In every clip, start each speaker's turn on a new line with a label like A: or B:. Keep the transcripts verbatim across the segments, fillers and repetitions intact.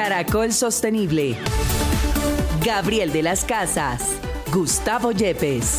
A: Caracol Sostenible. Gabriel de las Casas, Gustavo Yepes.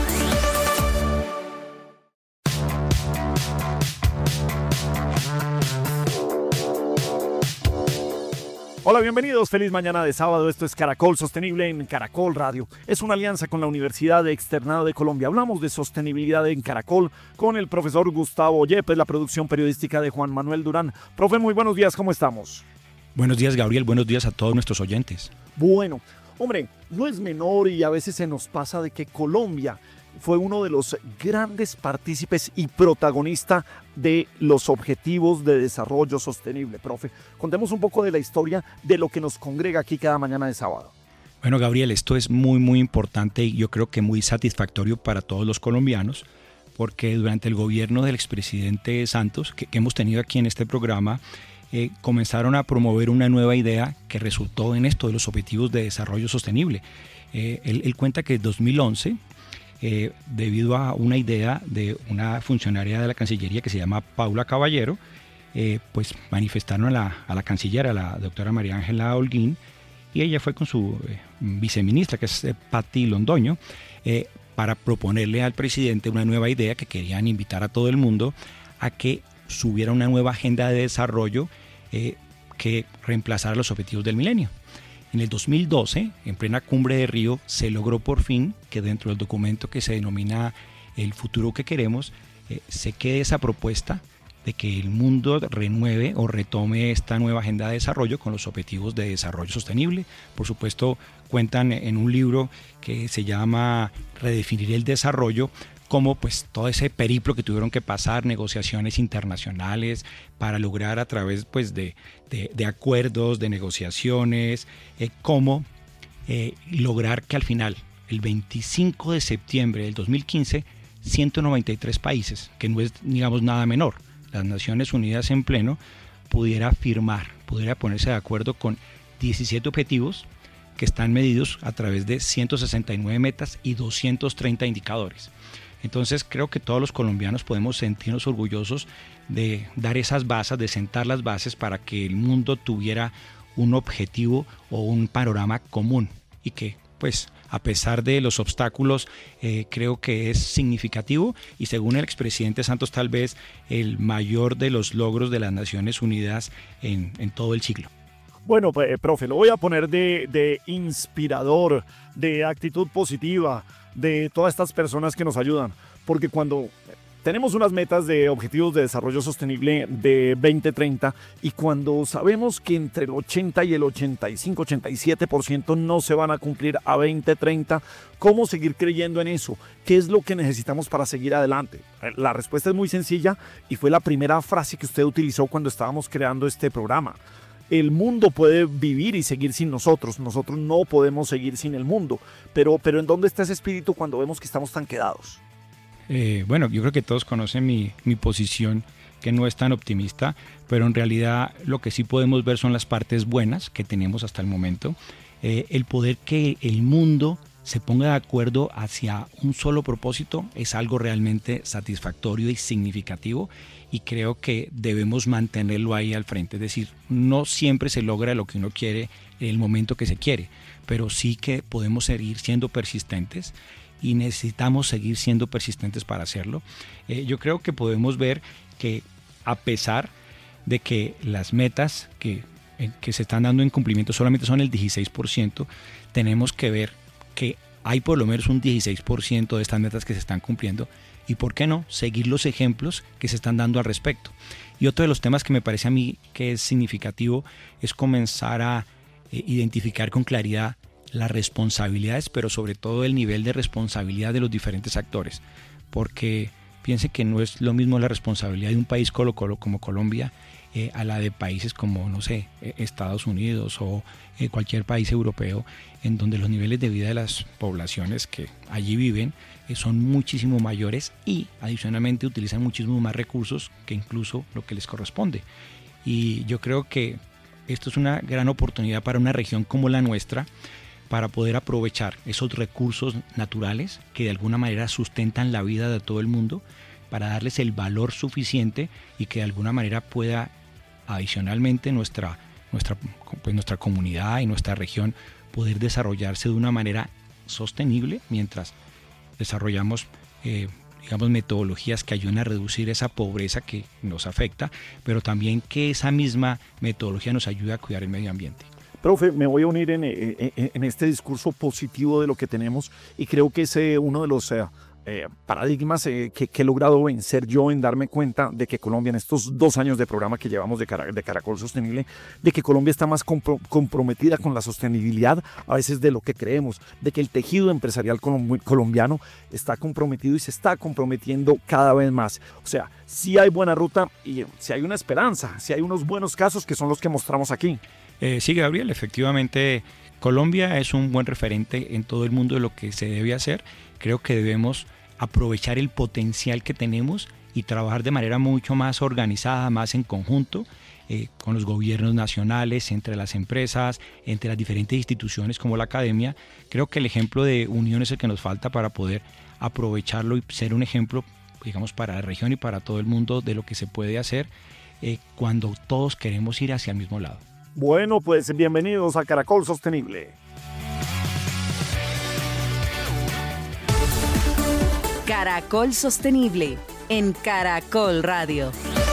B: Hola, bienvenidos. Feliz mañana de sábado. Esto es Caracol Sostenible en Caracol Radio. Es una alianza con la Universidad Externado de Colombia. Hablamos de sostenibilidad en Caracol con el profesor Gustavo Yepes, la producción periodística de Juan Manuel Durán. Profe, muy buenos días. ¿Cómo estamos?
C: Buenos días, Gabriel. Buenos días a todos nuestros oyentes.
B: Bueno, hombre, no es menor y a veces se nos pasa de que Colombia fue uno de los grandes partícipes y protagonista de los Objetivos de Desarrollo Sostenible. Profe, contemos un poco de la historia de lo que nos congrega aquí cada mañana de sábado.
C: Bueno, Gabriel, esto es muy, muy importante y yo creo que muy satisfactorio para todos los colombianos, porque durante el gobierno del expresidente Santos, que, que hemos tenido aquí en este programa, eh, comenzaron a promover una nueva idea que resultó en esto de los Objetivos de Desarrollo Sostenible. Eh, él, él cuenta que en dos mil once, Eh, debido a una idea de una funcionaria de la Cancillería que se llama Paula Caballero, eh, pues manifestaron a la, a la canciller, a la doctora María Ángela Holguín, y ella fue con su eh, viceministra, que es eh, Patti Londoño, eh, para proponerle al presidente una nueva idea que querían invitar a todo el mundo a que subiera una nueva agenda de desarrollo eh, que reemplazara los objetivos del milenio. En el dos mil doce, en plena cumbre de Río, se logró por fin que dentro del documento que se denomina El futuro que queremos, eh, se quede esa propuesta de que el mundo renueve o retome esta nueva agenda de desarrollo con los objetivos de desarrollo sostenible. Por supuesto, cuentan en un libro que se llama Redefinir el desarrollo, como pues todo ese periplo que tuvieron que pasar, negociaciones internacionales para lograr a través pues de, de, de acuerdos, de negociaciones, eh, cómo eh, lograr que al final, el veinticinco de septiembre del dos mil quince, ciento noventa y tres países, que no es digamos nada menor, las Naciones Unidas en pleno, pudiera firmar, pudiera ponerse de acuerdo con diecisiete objetivos que están medidos a través de ciento sesenta y nueve metas y doscientos treinta indicadores. Entonces creo que todos los colombianos podemos sentirnos orgullosos de dar esas bases, de sentar las bases para que el mundo tuviera un objetivo o un panorama común y que pues a pesar de los obstáculos eh, creo que es significativo y según el expresidente Santos tal vez el mayor de los logros de las Naciones Unidas en, en todo el siglo.
B: Bueno, pues, profe, lo voy a poner de, de inspirador, de actitud positiva, de todas estas personas que nos ayudan, porque cuando tenemos unas metas de objetivos de desarrollo sostenible de veinte treinta y cuando sabemos que entre el ochenta y el ochenta y cinco, ochenta y siete por ciento no se van a cumplir a veinte treinta, ¿cómo seguir creyendo en eso? ¿Qué es lo que necesitamos para seguir adelante? La respuesta es muy sencilla y fue la primera frase que usted utilizó cuando estábamos creando este programa. El mundo puede vivir y seguir sin nosotros, nosotros no podemos seguir sin el mundo, pero, pero ¿en dónde está ese espíritu cuando vemos que estamos tan quedados?
C: Eh, bueno, yo creo que todos conocen mi, mi posición, que no es tan optimista, pero en realidad lo que sí podemos ver son las partes buenas que tenemos hasta el momento, eh, el poder que el mundo se ponga de acuerdo hacia un solo propósito es algo realmente satisfactorio y significativo y creo que debemos mantenerlo ahí al frente. Es decir, no siempre se logra lo que uno quiere en el momento que se quiere, pero sí que podemos seguir siendo persistentes y necesitamos seguir siendo persistentes para hacerlo. Eh, yo creo que podemos ver que a pesar de que las metas que, eh, que se están dando en cumplimiento solamente son el dieciséis por ciento, tenemos que ver que hay por lo menos un dieciséis por ciento de estas metas que se están cumpliendo y por qué no seguir los ejemplos que se están dando al respecto. Y otro de los temas que me parece a mí que es significativo es comenzar a eh, identificar con claridad las responsabilidades, pero sobre todo el nivel de responsabilidad de los diferentes actores, porque piense que no es lo mismo la responsabilidad de un país como Colombia eh, a la de países como, no sé, Estados Unidos o eh, cualquier país europeo, en donde los niveles de vida de las poblaciones que allí viven eh, son muchísimo mayores y adicionalmente utilizan muchísimo más recursos que incluso lo que les corresponde. Y yo creo que esto es una gran oportunidad para una región como la nuestra, para poder aprovechar esos recursos naturales que de alguna manera sustentan la vida de todo el mundo, para darles el valor suficiente y que de alguna manera pueda adicionalmente nuestra, nuestra, pues nuestra comunidad y nuestra región poder desarrollarse de una manera sostenible mientras desarrollamos eh, digamos, metodologías que ayuden a reducir esa pobreza que nos afecta, pero también que esa misma metodología nos ayude a cuidar el medio ambiente.
B: Profe, me voy a unir en, en, en este discurso positivo de lo que tenemos y creo que es eh, uno de los eh, eh, paradigmas eh, que, que he logrado vencer yo en darme cuenta de que Colombia, en estos dos años de programa que llevamos de, Cara, de Caracol Sostenible, de que Colombia está más compro, comprometida con la sostenibilidad a veces de lo que creemos, de que el tejido empresarial colombiano está comprometido y se está comprometiendo cada vez más. O sea, sí hay buena ruta y sí hay una esperanza, sí hay unos buenos casos que son los que mostramos aquí.
C: Eh, sí, Gabriel, efectivamente Colombia es un buen referente en todo el mundo de lo que se debe hacer. Creo que debemos aprovechar el potencial que tenemos y trabajar de manera mucho más organizada, más en conjunto, eh, con los gobiernos nacionales, entre las empresas, entre las diferentes instituciones como la academia. Creo que el ejemplo de unión es el que nos falta para poder aprovecharlo y ser un ejemplo, digamos, para la región y para todo el mundo de lo que se puede hacer eh, cuando todos queremos ir hacia el mismo lado.
B: Bueno, pues bienvenidos a Caracol Sostenible.
A: Caracol Sostenible en Caracol Radio.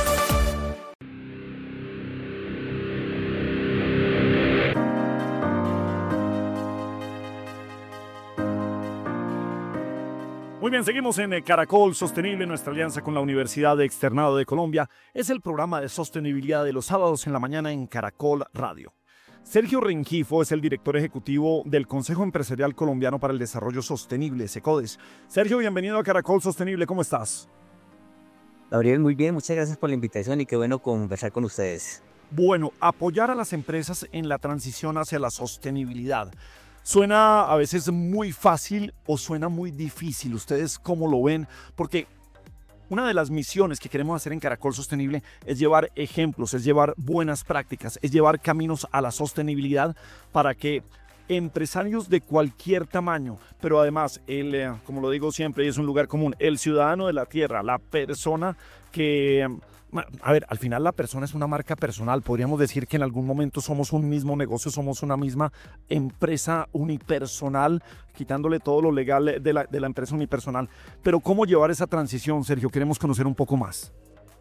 B: Muy bien, seguimos en Caracol Sostenible. Nuestra alianza con la Universidad de Externado de Colombia es el programa de sostenibilidad de los sábados en la mañana en Caracol Radio. Sergio Rengifo es el director ejecutivo del Consejo Empresarial Colombiano para el Desarrollo Sostenible, SECODES. Sergio, bienvenido a Caracol Sostenible. ¿Cómo estás?
D: Gabriel, muy bien. Muchas gracias por la invitación y qué bueno conversar con ustedes.
B: Bueno, apoyar a las empresas en la transición hacia la sostenibilidad. Suena a veces muy fácil o suena muy difícil. ¿Ustedes cómo lo ven? Porque una de las misiones que queremos hacer en Caracol Sostenible es llevar ejemplos, es llevar buenas prácticas, es llevar caminos a la sostenibilidad para que empresarios de cualquier tamaño, pero además, el, como lo digo siempre y es un lugar común, el ciudadano de la tierra, la persona que... A ver, al final la persona es una marca personal. Podríamos decir que en algún momento somos un mismo negocio, somos una misma empresa unipersonal, quitándole todo lo legal de la, de la empresa unipersonal. Pero ¿cómo llevar esa transición, Sergio? Queremos conocer un poco más.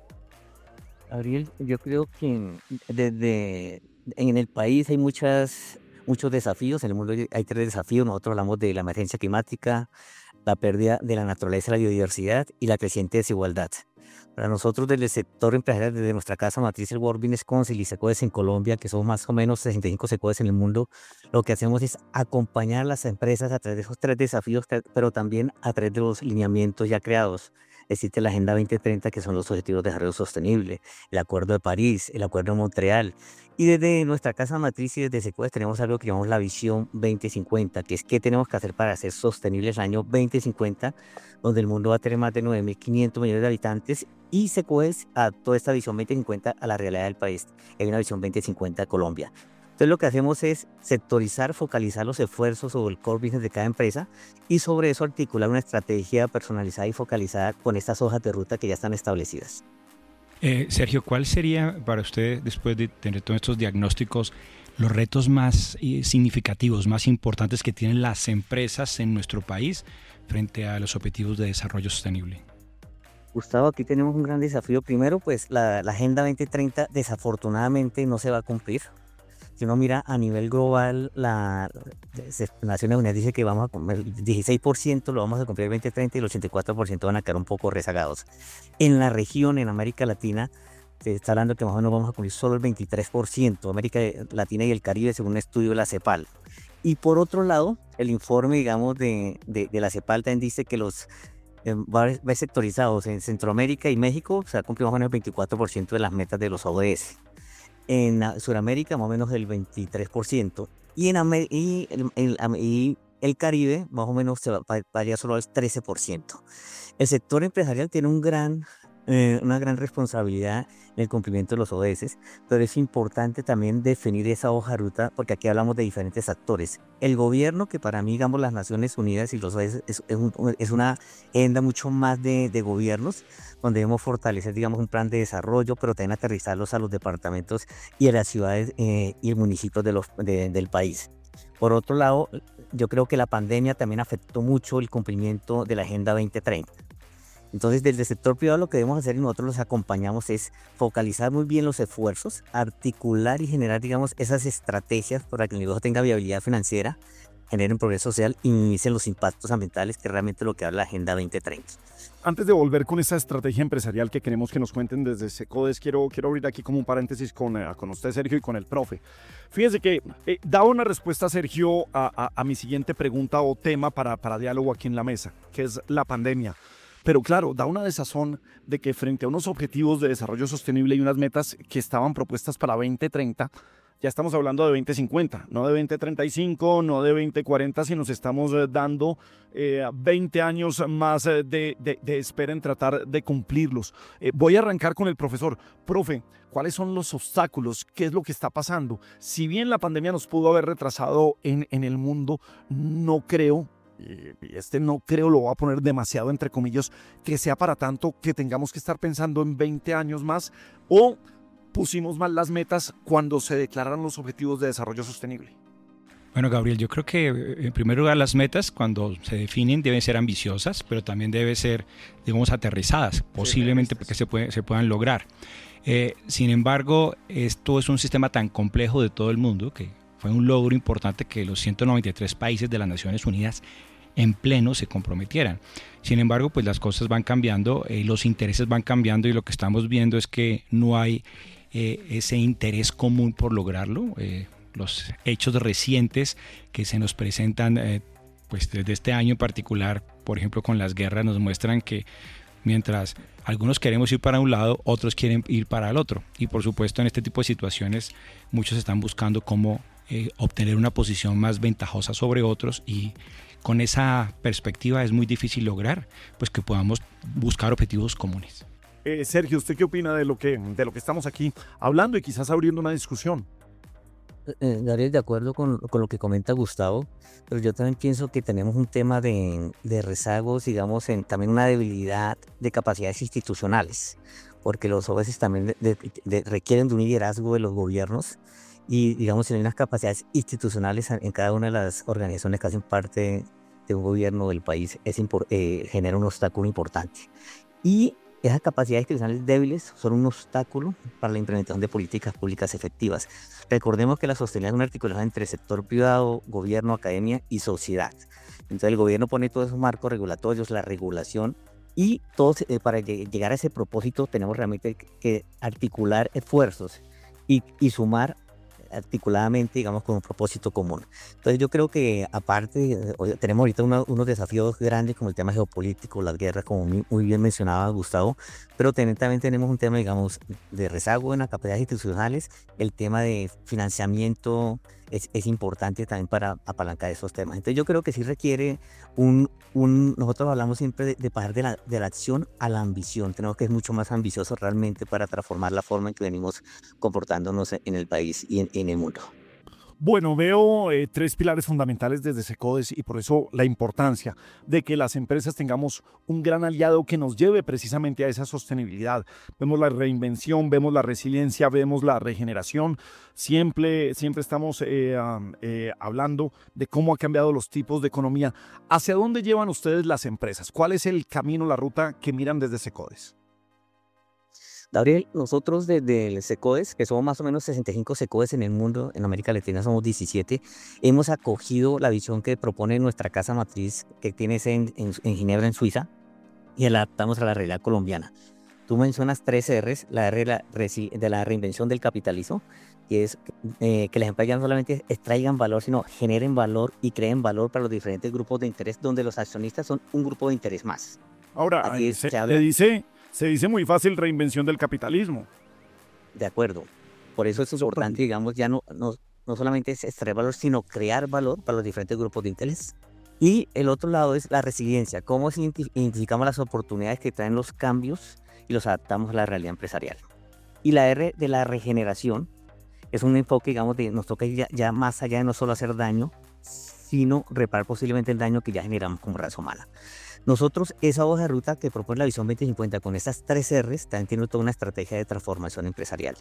D: Gabriel, yo creo que desde en el país hay muchas, muchos desafíos. En el mundo hay tres desafíos. Nosotros hablamos de la emergencia climática, la pérdida de la naturaleza y la biodiversidad y la creciente desigualdad. Para nosotros, desde el sector empresarial, desde nuestra casa matriz, el World Business Council y SECODES en Colombia, que son más o menos sesenta y cinco SECODES en el mundo, lo que hacemos es acompañar a las empresas a través de esos tres desafíos, pero también a través de los lineamientos ya creados. Existe la Agenda veinte treinta, que son los Objetivos de Desarrollo Sostenible, el Acuerdo de París, el Acuerdo de Montreal. Y desde nuestra casa matriz y desde SECODES tenemos algo que llamamos la Visión veinte cincuenta, que es qué tenemos que hacer para ser sostenibles el año veinte cincuenta, donde el mundo va a tener más de nueve mil quinientos millones de habitantes, y SECODES adaptó esta Visión veinte cincuenta a la realidad del país. Hay una Visión veinte cincuenta de Colombia. Entonces lo que hacemos es sectorizar, focalizar los esfuerzos sobre el core business de cada empresa y sobre eso articular una estrategia personalizada y focalizada con estas hojas de ruta que ya están establecidas.
C: Eh, Sergio, ¿cuál sería para usted, después de tener todos estos diagnósticos, los retos más eh, significativos, más importantes que tienen las empresas en nuestro país frente a los objetivos de desarrollo sostenible?
D: Gustavo, aquí tenemos un gran desafío. Primero, pues la, la Agenda veinte treinta desafortunadamente no se va a cumplir. Si uno mira a nivel global, la, la Naciones Unidas dice que vamos a comer el dieciséis por ciento lo vamos a cumplir el veinte treinta y el ochenta y cuatro por ciento van a quedar un poco rezagados. En la región, en América Latina, se está hablando que más o menos vamos a cumplir solo el veintitrés por ciento, América Latina y el Caribe, según un estudio de la CEPAL. Y por otro lado, el informe, digamos, de, de, de la CEPAL también dice que los eh, va a ver sectorizados en Centroamérica y México, se ha cumplido más o menos el veinticuatro por ciento de las metas de los O D S. En Sudamérica más o menos el veintitrés por ciento y en Amer y el, el, y el Caribe más o menos se va, va a llegar solo al trece por ciento. El sector empresarial tiene un gran eh, una gran responsabilidad en el cumplimiento de los O D S, pero es importante también definir esa hoja de ruta, porque aquí hablamos de diferentes actores. El gobierno, que para mí, digamos, las Naciones Unidas y los O D S es, es, un, es una agenda mucho más de, de gobiernos, donde debemos fortalecer, digamos, un plan de desarrollo, pero también aterrizarlos a los departamentos y a las ciudades eh, y municipios de los, de, del país. Por otro lado, yo creo que la pandemia también afectó mucho el cumplimiento de la Agenda veinte treinta. Entonces, desde el sector privado lo que debemos hacer y nosotros los acompañamos es focalizar muy bien los esfuerzos, articular y generar, digamos, esas estrategias para que el negocio tenga viabilidad financiera, generen progreso social y minimicen los impactos ambientales, que es realmente lo que habla la Agenda veinte treinta.
B: Antes de volver con esa estrategia empresarial que queremos que nos cuenten desde SECODES, quiero, quiero abrir aquí como un paréntesis con, eh, con usted, Sergio, y con el profe. Fíjense que eh, daba una respuesta, Sergio, a, a, a mi siguiente pregunta o tema para, para diálogo aquí en la mesa, que es la pandemia. Pero claro, da una desazón de que frente a unos objetivos de desarrollo sostenible y unas metas que estaban propuestas para veinte treinta, ya estamos hablando de veinte cincuenta, no de veinte treinta y cinco, no de veinte cuarenta, sino nos estamos eh, dando eh, veinte años más eh, de, de, de espera en tratar de cumplirlos. Eh, voy a arrancar con el profesor. Profe, ¿cuáles son los obstáculos? ¿Qué es lo que está pasando? Si bien la pandemia nos pudo haber retrasado en, en el mundo, no creo, y este no creo lo voy a poner demasiado entre comillas, que sea para tanto que tengamos que estar pensando en veinte años más, o pusimos mal las metas cuando se declararon los objetivos de desarrollo sostenible.
C: Bueno, Gabriel, yo creo que en primer lugar las metas cuando se definen deben ser ambiciosas, pero también deben ser, digamos, aterrizadas, posiblemente porque se, puede, se puedan lograr. Eh, sin embargo, esto es un sistema tan complejo de todo el mundo que fue un logro importante que los ciento noventa y tres países de las Naciones Unidas en pleno se comprometieran. Sin embargo, pues las cosas van cambiando, eh, los intereses van cambiando y lo que estamos viendo es que no hay eh, ese interés común por lograrlo. Eh, los hechos recientes que se nos presentan eh, pues desde este año en particular, por ejemplo con las guerras, nos muestran que mientras algunos queremos ir para un lado, otros quieren ir para el otro. Y por supuesto en este tipo de situaciones muchos están buscando cómo eh, obtener una posición más ventajosa sobre otros, y con esa perspectiva es muy difícil lograr pues que podamos buscar objetivos comunes.
B: Eh, Sergio, ¿usted qué opina de lo que, de lo que estamos aquí hablando y quizás abriendo una discusión?
D: Eh, Gabriel, de acuerdo con, con lo que comenta Gustavo, pero yo también pienso que tenemos un tema de, de rezagos, digamos, en, también una debilidad de capacidades institucionales, porque los O S también de, de, de, requieren de un liderazgo de los gobiernos y, digamos, si hay unas capacidades institucionales en cada una de las organizaciones que hacen parte de un gobierno del país, es impor, eh, genera un obstáculo importante. Y esas capacidades institucionales débiles son un obstáculo para la implementación de políticas públicas efectivas. Recordemos que la sostenibilidad es una articulación entre sector privado, gobierno, academia y sociedad. Entonces el gobierno pone todos esos marcos regulatorios, la regulación, y todos, eh, para llegar a ese propósito tenemos realmente que articular esfuerzos y, y sumar articuladamente, digamos, con un propósito común. Entonces yo creo que aparte, eh, tenemos ahorita una, unos desafíos grandes como el tema geopolítico, las guerras, como muy, muy bien mencionaba Gustavo, pero ten, también tenemos un tema, digamos, de rezago en las capacidades institucionales. El tema de financiamiento es, es importante también para apalancar esos temas. Entonces yo creo que sí requiere un, un nosotros hablamos siempre de, de pasar de la, de la acción a la ambición. Tenemos que ser mucho más ambiciosos realmente para transformar la forma en que venimos comportándonos en el país y en, en el mundo.
B: Bueno, veo eh, tres pilares fundamentales desde SECODES y por eso la importancia de que las empresas tengamos un gran aliado que nos lleve precisamente a esa sostenibilidad. Vemos la reinvención, vemos la resiliencia, vemos la regeneración. Siempre, siempre estamos eh, um, eh, hablando de cómo ha cambiado los tipos de economía. ¿Hacia dónde llevan ustedes las empresas? ¿Cuál es el camino, la ruta que miran desde SECODES?
D: Gabriel, nosotros desde el SECODES, que somos más o menos sesenta y cinco SECODES en el mundo, en América Latina somos diecisiete, hemos acogido la visión que propone nuestra casa matriz, que tiene en, en, en Ginebra, en Suiza, y la adaptamos a la realidad colombiana. Tú mencionas tres R's, la R de la, de la reinvención del capitalismo, que es eh, que las empresas ya no solamente extraigan valor, sino generen valor y creen valor para los diferentes grupos de interés, donde los accionistas son un grupo de interés más.
B: Ahora,
D: Aquí
B: se,
D: se habla...
B: le dice... Se dice muy fácil reinvención del capitalismo.
D: De acuerdo. Por eso es importante, digamos, ya no, no, no solamente es extraer valor, sino crear valor para los diferentes grupos de interés. Y el otro lado es la resiliencia. Cómo identificamos las oportunidades que traen los cambios y los adaptamos a la realidad empresarial. Y la R de la regeneración es un enfoque, digamos, de nos toca ir ya, ya más allá de no solo hacer daño, sino reparar posiblemente el daño que ya generamos como raza humana. Nosotros, esa hoja de ruta que propone la Visión veinte cincuenta con estas tres R's, también tiene toda una estrategia de transformación empresarial.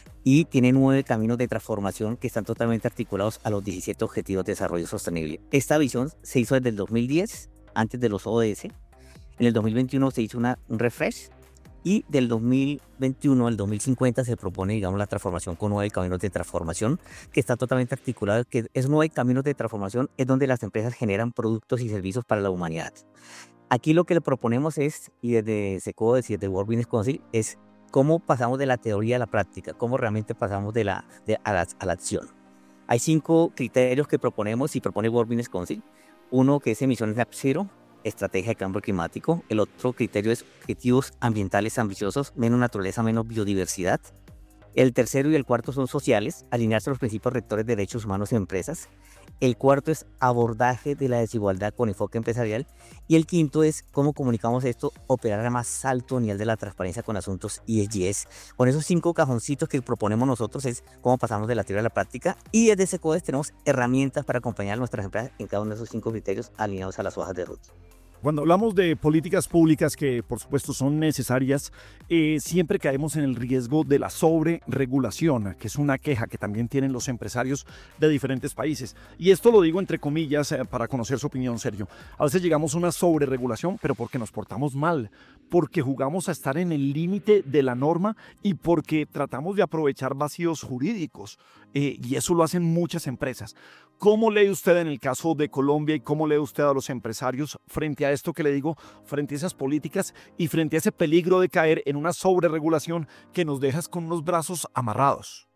D: Y tiene nueve caminos de transformación que están totalmente articulados a los diecisiete Objetivos de Desarrollo Sostenible. Esta visión se hizo desde el dos mil diez, antes de los O D S. En el dos mil veintiuno se hizo una, un refresh. Y del dos mil veintiuno al dos mil cincuenta se propone, digamos, la transformación con nueve caminos de transformación, que está totalmente articulado, que es nueve caminos de transformación, es donde las empresas generan productos y servicios para la humanidad. Aquí lo que le proponemos es, y desde SECODES y desde World Business Council, es cómo pasamos de la teoría a la práctica, cómo realmente pasamos de la, de, a, la, a la acción. Hay cinco criterios que proponemos y propone World Business Council. Uno que es emisiones net zero, estrategia de cambio climático. El otro criterio es objetivos ambientales ambiciosos, menos naturaleza, menos biodiversidad. El tercero y el cuarto son sociales, alinearse a los principios rectores de derechos humanos en empresas. El cuarto es abordaje de la desigualdad con enfoque empresarial. Y el quinto es cómo comunicamos esto, operar a más alto nivel de la transparencia con asuntos E S G. Con esos cinco cajoncitos que proponemos nosotros es cómo pasamos de la teoría a la práctica. Y desde SECODES tenemos herramientas para acompañar a nuestras empresas en cada uno de esos cinco criterios alineados a las hojas de ruta.
B: Cuando hablamos de políticas públicas que por supuesto son necesarias, eh, siempre caemos en el riesgo de la sobreregulación, que es una queja que también tienen los empresarios de diferentes países. Y esto lo digo entre comillas eh, para conocer su opinión, Sergio. A veces llegamos a una sobreregulación, pero porque nos portamos mal, porque jugamos a estar en el límite de la norma y porque tratamos de aprovechar vacíos jurídicos. Eh, y eso lo hacen muchas empresas. ¿Cómo lee usted en el caso de Colombia y cómo lee usted a los empresarios frente a esto que le digo, frente a esas políticas y frente a ese peligro de caer en una sobreregulación que nos deja con unos brazos amarrados?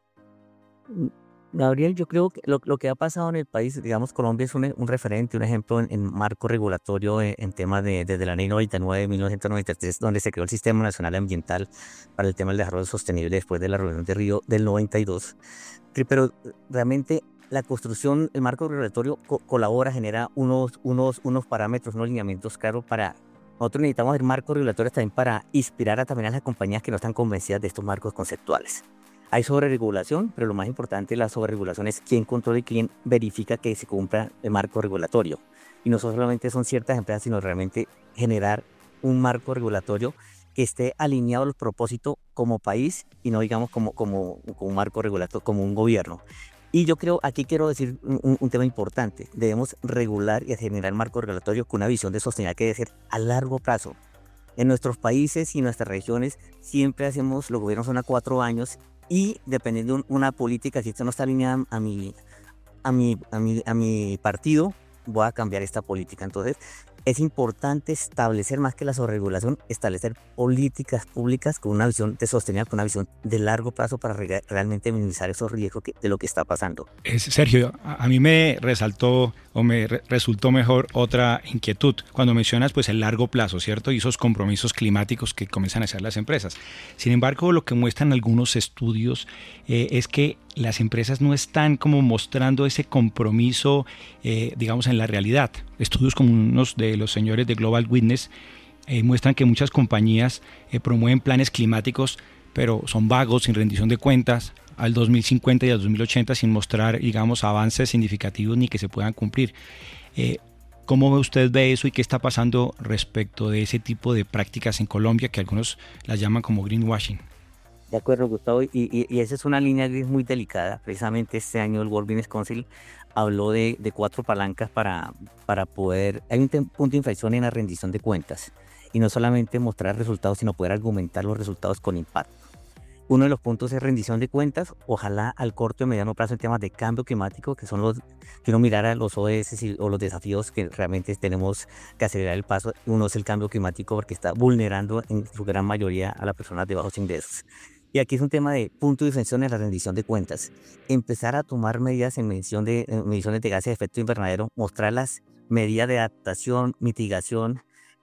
D: Gabriel, yo creo que lo, lo que ha pasado en el país, digamos, Colombia es un, un referente, un ejemplo en, en marco regulatorio en, en temas de desde la ley noventa y nueve de mil novecientos noventa y tres, donde se creó el Sistema Nacional Ambiental para el tema del desarrollo sostenible después de la reunión de Río del noventa y dos. Pero realmente la construcción, el marco regulatorio co colabora, genera unos, unos, unos parámetros, unos lineamientos claros para... Nosotros necesitamos el marco regulatorio también para inspirar a, también a las compañías que no están convencidas de estos marcos conceptuales. Hay sobreregulación, pero lo más importante de la sobreregulación es quién controla y quién verifica que se cumpla el marco regulatorio. Y no solamente son ciertas empresas, sino realmente generar un marco regulatorio que esté alineado a los propósitos como país y no digamos como, como, como un marco regulatorio, como un gobierno. Y yo creo, aquí quiero decir un, un tema importante. Debemos regular y generar marco regulatorio con una visión de sostenibilidad que debe ser a largo plazo. En nuestros países y nuestras regiones siempre hacemos, los gobiernos son a cuatro años y dependiendo de una política, si esto no está alineada a mi, a mi, a mi, a mi partido, voy a cambiar esta política. Entonces, es importante establecer más que la sobreregulación, establecer políticas públicas con una visión de sostenibilidad, con una visión de largo plazo para re realmente minimizar esos riesgos que, de lo que está pasando.
C: Es, Sergio, a, a mí me resaltó o me re resultó mejor otra inquietud cuando mencionas pues el largo plazo, ¿cierto? Y esos compromisos climáticos que comienzan a hacer las empresas. Sin embargo, lo que muestran algunos estudios eh, es que las empresas no están como mostrando ese compromiso, eh, digamos, en la realidad. Estudios como unos de los señores de Global Witness eh, muestran que muchas compañías eh, promueven planes climáticos, pero son vagos, sin rendición de cuentas, al dos mil cincuenta y al dos mil ochenta, sin mostrar, digamos, avances significativos ni que se puedan cumplir. Eh, ¿Cómo usted ve eso y qué está pasando respecto de ese tipo de prácticas en Colombia, que algunos las llaman como greenwashing?
D: De acuerdo, Gustavo, y, y, y esa es una línea gris muy delicada. Precisamente este año el World Business Council habló de, de cuatro palancas para, para poder... Hay un punto de inflexión en la rendición de cuentas, y no solamente mostrar resultados, sino poder argumentar los resultados con impacto. Uno de los puntos es rendición de cuentas, ojalá al corto y mediano plazo en temas de cambio climático, que son los que uno mirara los O S y, o los desafíos que realmente tenemos que acelerar el paso. Uno es el cambio climático porque está vulnerando en su gran mayoría a las personas de bajos ingresos. Y aquí es un tema de punto de inflexión en la rendición de cuentas. Empezar a tomar medidas en medición de en mediciones de gases de efecto invernadero, mostrar las medidas de adaptación, mitigación,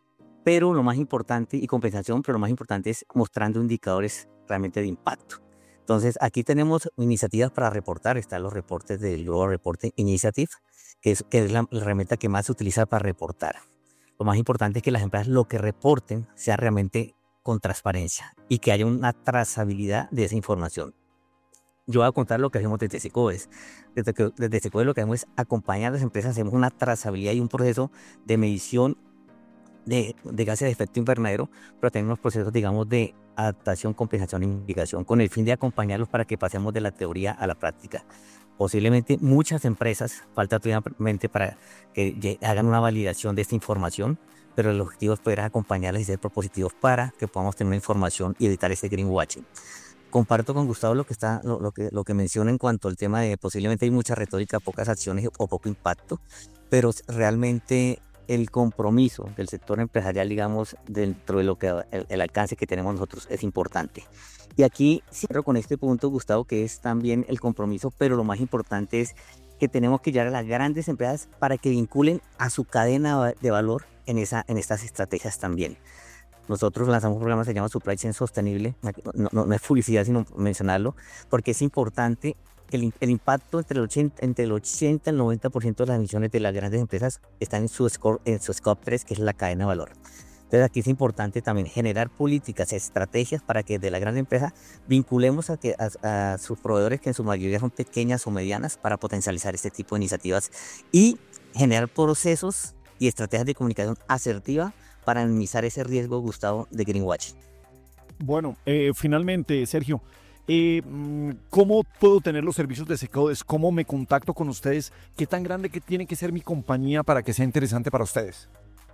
D: pero lo más importante, y compensación, pero lo más importante es mostrando indicadores realmente de impacto. Entonces, aquí tenemos iniciativas para reportar. Están los reportes del Global Reporting Initiative, que es, que es la herramienta que más se utiliza para reportar. Lo más importante es que las empresas lo que reporten sea realmente con transparencia y que haya una trazabilidad de esa información. Yo voy a contar lo que hacemos desde SECODES. Desde, que, desde SECODES lo que hacemos es acompañar a las empresas, hacemos una trazabilidad y un proceso de medición de, de gases de efecto invernadero, pero también unos procesos, digamos, de adaptación, compensación y mitigación, con el fin de acompañarlos para que pasemos de la teoría a la práctica. Posiblemente muchas empresas, falta todavía para que hagan una validación de esta información, pero el objetivo es poder acompañarlas y ser propositivos para que podamos tener una información y evitar ese greenwashing. Comparto con Gustavo lo que, está, lo, lo, que, lo que menciona en cuanto al tema de posiblemente hay mucha retórica, pocas acciones o poco impacto, pero realmente el compromiso del sector empresarial, digamos, dentro de lo que el, el alcance que tenemos nosotros es importante. Y aquí cierro con este punto, Gustavo, que es también el compromiso, pero lo más importante es que tenemos que llegar a las grandes empresas para que vinculen a su cadena de valor en, esa, en estas estrategias también. Nosotros lanzamos un programa que se llama Supply Chain Sostenible, no, no, no es publicidad sino mencionarlo, porque es importante que el, el impacto entre el, ochenta, entre el ochenta y el noventa por ciento de las emisiones de las grandes empresas están en su, score, en su scope tres, que es la cadena de valor. Entonces aquí es importante también generar políticas, estrategias para que de la gran empresa vinculemos a, que, a, a sus proveedores, que en su mayoría son pequeñas o medianas, para potencializar este tipo de iniciativas y generar procesos y estrategias de comunicación asertiva para minimizar ese riesgo, Gustavo, de greenwashing.
B: Bueno, eh, finalmente, Sergio, eh, ¿cómo puedo tener los servicios de SECODES? ¿Cómo me contacto con ustedes? ¿Qué tan grande que tiene que ser mi compañía para que sea interesante para ustedes?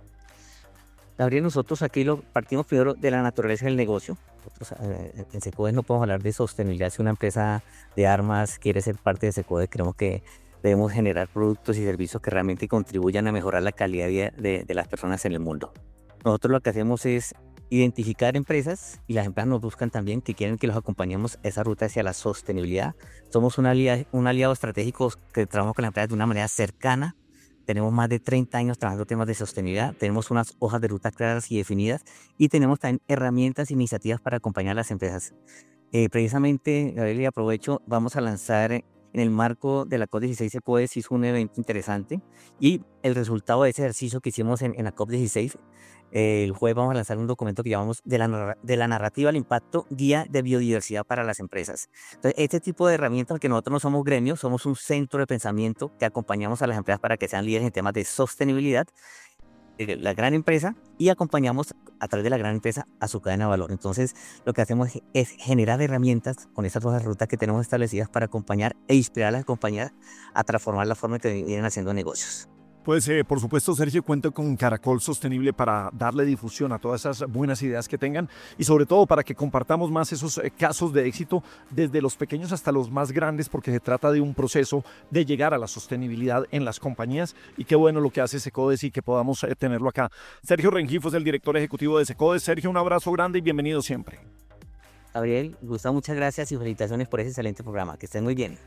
D: Gabriel, nosotros aquí lo partimos primero de la naturaleza del negocio. Nosotros eh, en SECODES no podemos hablar de sostenibilidad. Si una empresa de armas quiere ser parte de SECODES, creemos que debemos generar productos y servicios que realmente contribuyan a mejorar la calidad de vida de, de las personas en el mundo. Nosotros lo que hacemos es identificar empresas, y las empresas nos buscan también que quieren que los acompañemos a esa ruta hacia la sostenibilidad. Somos un aliado, un aliado estratégico que trabajamos con las empresas de una manera cercana. Tenemos más de treinta años trabajando temas de sostenibilidad, tenemos unas hojas de ruta claras y definidas y tenemos también herramientas e iniciativas para acompañar a las empresas. Eh, precisamente, Gabriel, y aprovecho, vamos a lanzar en el marco de la COP dieciséis SECODES, hizo un evento interesante y el resultado de ese ejercicio que hicimos en, en la COP dieciséis, eh, el jueves vamos a lanzar un documento que llamamos de la, de la narrativa al impacto, guía de biodiversidad para las empresas. Entonces, este tipo de herramientas, porque nosotros no somos gremios, somos un centro de pensamiento que acompañamos a las empresas para que sean líderes en temas de sostenibilidad, eh, la gran empresa, y acompañamos a través de la gran empresa a su cadena de valor. Entonces, lo que hacemos es generar herramientas con esas dos rutas que tenemos establecidas para acompañar e inspirar a las compañías a transformar la forma en que vienen haciendo negocios.
B: Pues eh, por supuesto, Sergio, cuento con Caracol Sostenible para darle difusión a todas esas buenas ideas que tengan y sobre todo para que compartamos más esos eh, casos de éxito desde los pequeños hasta los más grandes, porque se trata de un proceso de llegar a la sostenibilidad en las compañías, y qué bueno lo que hace SECODES y que podamos eh, tenerlo acá. Sergio Rengifo es el director ejecutivo de SECODES. Sergio, un abrazo grande y bienvenido siempre.
D: Gabriel, Gustavo, muchas gracias y felicitaciones por ese excelente programa. Que estén muy bien.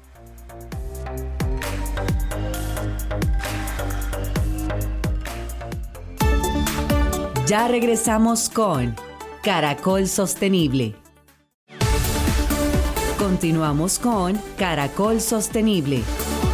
A: Ya regresamos con Caracol Sostenible. Continuamos con Caracol Sostenible.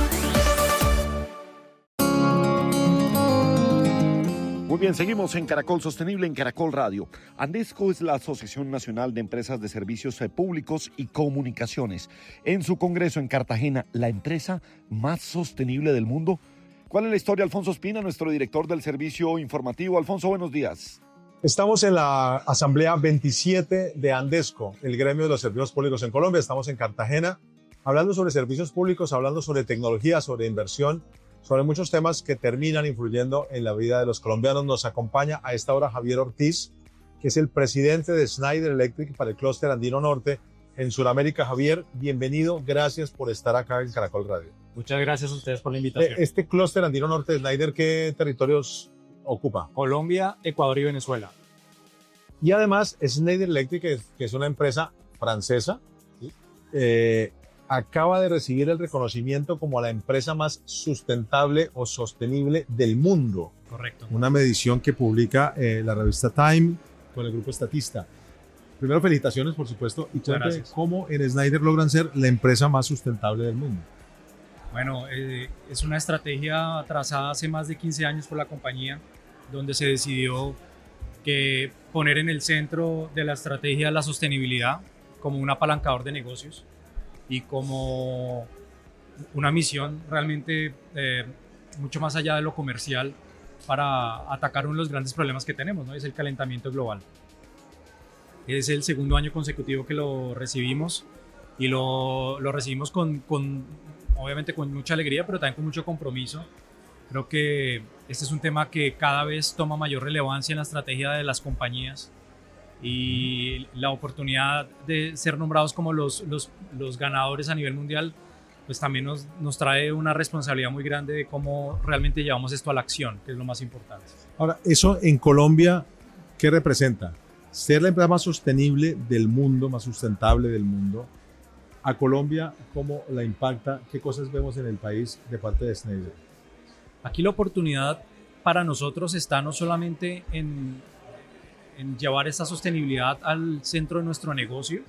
B: Muy bien, seguimos en Caracol Sostenible en Caracol Radio. Andesco es la Asociación Nacional de Empresas de Servicios Públicos y Comunicaciones. En su congreso en Cartagena, la empresa más sostenible del mundo. ¿Cuál es la historia? Alfonso Espina, nuestro director del servicio informativo. Alfonso, buenos días.
E: Estamos en la Asamblea veintisiete de Andesco, el gremio de los servicios públicos en Colombia. Estamos en Cartagena, hablando sobre servicios públicos, hablando sobre tecnología, sobre inversión, sobre muchos temas que terminan influyendo en la vida de los colombianos. Nos acompaña a esta hora Javier Ortiz, que es el presidente de Schneider Electric para el Clúster Andino Norte en Sudamérica. Javier, bienvenido. Gracias por estar acá en Caracol Radio.
F: Muchas gracias a ustedes por la invitación.
E: Este Clúster Andino Norte de Schneider, ¿qué territorios ocupa?
F: Colombia, Ecuador y Venezuela.
E: Y además, Schneider Electric, que es, que es una empresa francesa, ¿sí? eh, acaba de recibir el reconocimiento como la empresa más sustentable o sostenible del mundo.
F: Correcto.
E: Una medición que publica eh, la revista Time con el grupo Statista. Primero, felicitaciones, por supuesto. Y cuente cómo en Schneider logran ser la empresa más sustentable del mundo.
F: Bueno, eh, es una estrategia trazada hace más de quince años por la compañía, donde se decidió que poner en el centro de la estrategia la sostenibilidad como un apalancador de negocios y como una misión realmente eh, mucho más allá de lo comercial para atacar uno de los grandes problemas que tenemos, ¿no? Es el calentamiento global. Es el segundo año consecutivo que lo recibimos y lo, lo recibimos con, con, obviamente con mucha alegría, pero también con mucho compromiso. Creo que este es un tema que cada vez toma mayor relevancia en la estrategia de las compañías y la oportunidad de ser nombrados como los, los, los ganadores a nivel mundial, pues también nos, nos trae una responsabilidad muy grande de cómo realmente llevamos esto a la acción, que es lo más importante.
E: Ahora, eso en Colombia, ¿qué representa? Ser la empresa más sostenible del mundo, más sustentable del mundo. A Colombia, ¿cómo la impacta? ¿Qué cosas vemos en el país de parte de Schneider?
F: Aquí la oportunidad para nosotros está no solamente en, en llevar esta sostenibilidad al centro de nuestro negocio.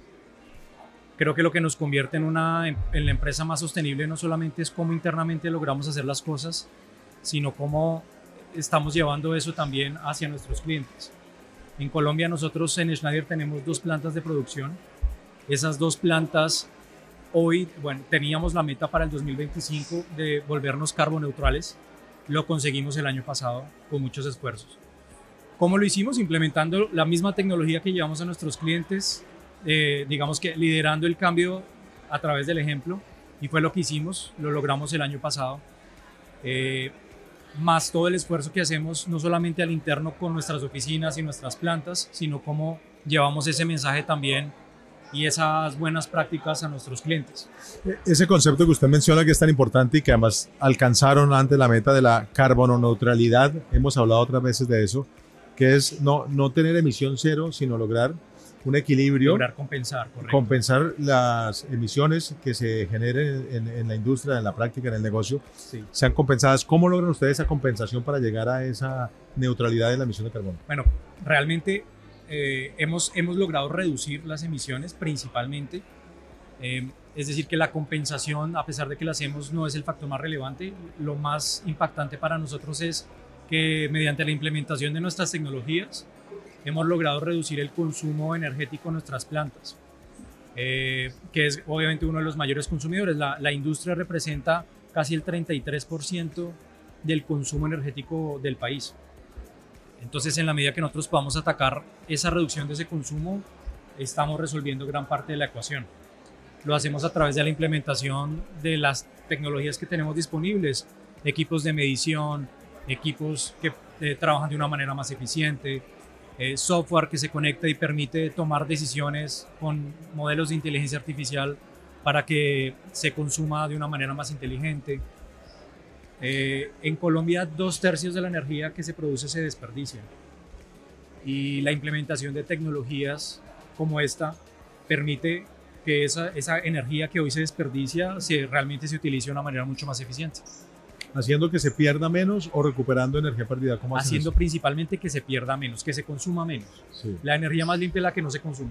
F: Creo que lo que nos convierte en, una, en la empresa más sostenible no solamente es cómo internamente logramos hacer las cosas, sino cómo estamos llevando eso también hacia nuestros clientes. En Colombia nosotros en Schneider tenemos dos plantas de producción. Esas dos plantas hoy, bueno, teníamos la meta para el dos mil veinticinco de volvernos carboneutrales. Lo conseguimos el año pasado con muchos esfuerzos. ¿Cómo lo hicimos? Implementando la misma tecnología que llevamos a nuestros clientes, eh, digamos que liderando el cambio a través del ejemplo, y fue lo que hicimos, lo logramos el año pasado. Eh, más todo el esfuerzo que hacemos no solamente al interno con nuestras oficinas y nuestras plantas, sino cómo llevamos ese mensaje también y esas buenas prácticas a nuestros clientes.
E: Ese concepto que usted menciona que es tan importante y que además alcanzaron antes la meta de la carbono neutralidad, hemos hablado otras veces de eso, que es no, no tener emisión cero, sino lograr un equilibrio.
F: Lograr compensar, correcto.
E: Compensar las emisiones que se generen en, en la industria, en la práctica, en el negocio, sí, sean compensadas. ¿Cómo logran ustedes esa compensación para llegar a esa neutralidad en la emisión de carbono?
F: Bueno, realmente eh, hemos, hemos logrado reducir las emisiones principalmente. Eh, es decir, que la compensación, a pesar de que la hacemos, no es el factor más relevante. Lo más impactante para nosotros es que mediante la implementación de nuestras tecnologías hemos logrado reducir el consumo energético en nuestras plantas, eh, que es obviamente uno de los mayores consumidores. La, la industria representa casi el treinta y tres por ciento del consumo energético del país. Entonces, en la medida que nosotros podamos atacar esa reducción de ese consumo, estamos resolviendo gran parte de la ecuación. Lo hacemos a través de la implementación de las tecnologías que tenemos disponibles, equipos de medición, equipos que eh, trabajan de una manera más eficiente, eh, software que se conecta y permite tomar decisiones con modelos de inteligencia artificial para que se consuma de una manera más inteligente. Eh, en Colombia, dos tercios de la energía que se produce se desperdicia, y la implementación de tecnologías como esta permite que esa, esa energía que hoy se desperdicia se, realmente se utilice de una manera mucho más eficiente.
E: ¿Haciendo que se pierda menos o recuperando energía perdida? ¿Cómo hacen
F: Haciendo
E: eso?
F: Principalmente que se pierda menos, que se consuma menos.
E: Sí.
F: La energía más limpia es la que no se consume.